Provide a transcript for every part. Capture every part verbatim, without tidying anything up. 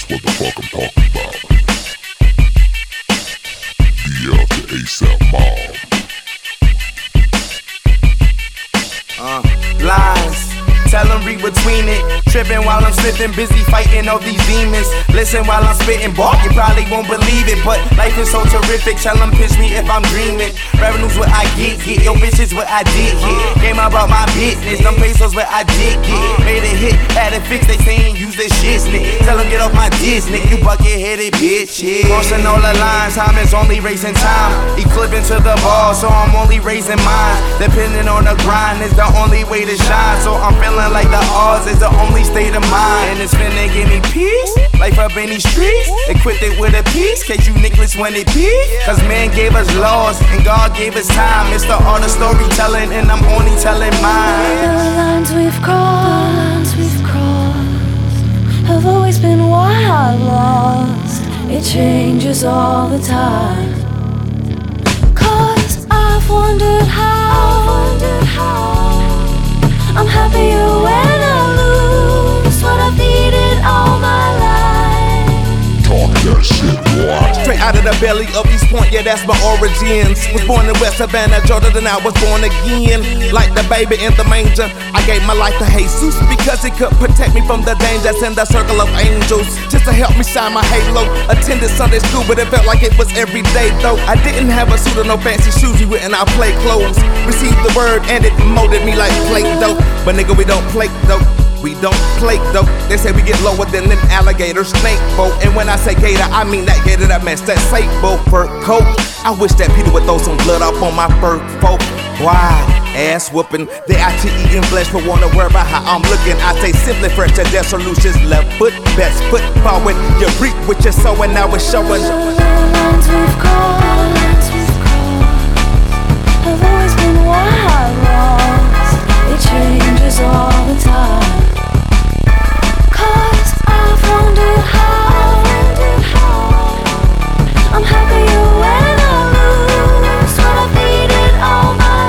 That's what the fuck I'm talking about. D L to ASAP Mob. Uh, lines. Tell them read between it. Tripping while I'm slipping, busy fighting all these demons. Listen while I'm spitting, bark, you probably won't believe it, but life is so terrific. Tell them pinch me if I'm dreaming. Revenue's what I get, get. Yo bitches what I did get. Came about my business, them pesos what I did get. Made a hit, had it fixed, they saying use this shit, snick. Tell them get off my diss, nick, you bucket headed bitch, yeah. Crossing all the lines, time is only racing time. Eclipsing to the ball, so I'm only raising mine. Depending on the grind is the only way to shine, so I'm feeling like the odds is the only state of mind. And it's finna give me peace, life up in these streets. Equipped it with a piece, case you niggas when it peak. Cause man gave us laws, and God gave us time. It's the art of storytelling, and I'm only telling mine. The lines we've crossed, we've crossed, have always been why I lost. It changes all the time. Cause I've wondered how, wondered how I'm happier when I lose what I've needed all my life. Talk that shit, boy. Straight out of the belly of East Point, yeah, that's my origins. Was born in West Savannah, Georgia, then I was born again. Like the baby in the manger, I gave my life to Jesus because he could protect me from the dangers in the circle of angels. Just to help me shine my halo. Attended Sunday school, but it felt like it was every day though. I didn't have a suit or no fancy shoes, we went and I played clothes. Received the word and it molded me like plate dough. But nigga, we don't play dope. We don't play dope. They say we get lower than an alligator snake boat. And when I say gator, I mean that gator that match that safe boat fur coat. I wish that Peter would throw some blood up on my fur coat. Wow, ass whooping. They out to eating flesh, but wanna worry about how I'm looking. I say simply fresh to their solutions. Left foot, best foot forward. You reap what you're sowing, now it's showing. The lines we've crossed, we've crossed, have always been why I lost. It changes all the time. Cause I've wondered how, wondered how I'm happier when I lose what I've needed all my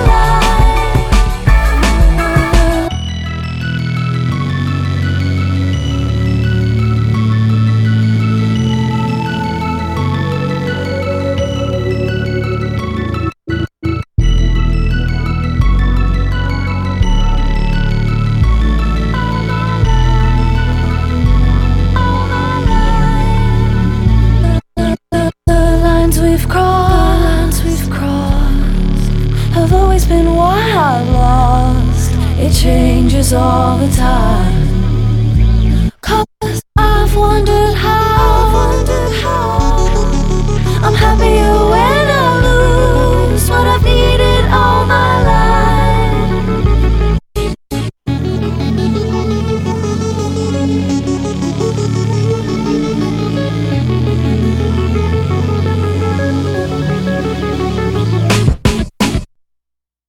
we've crossed, we've crossed, have always been why I lost. It changes all the time.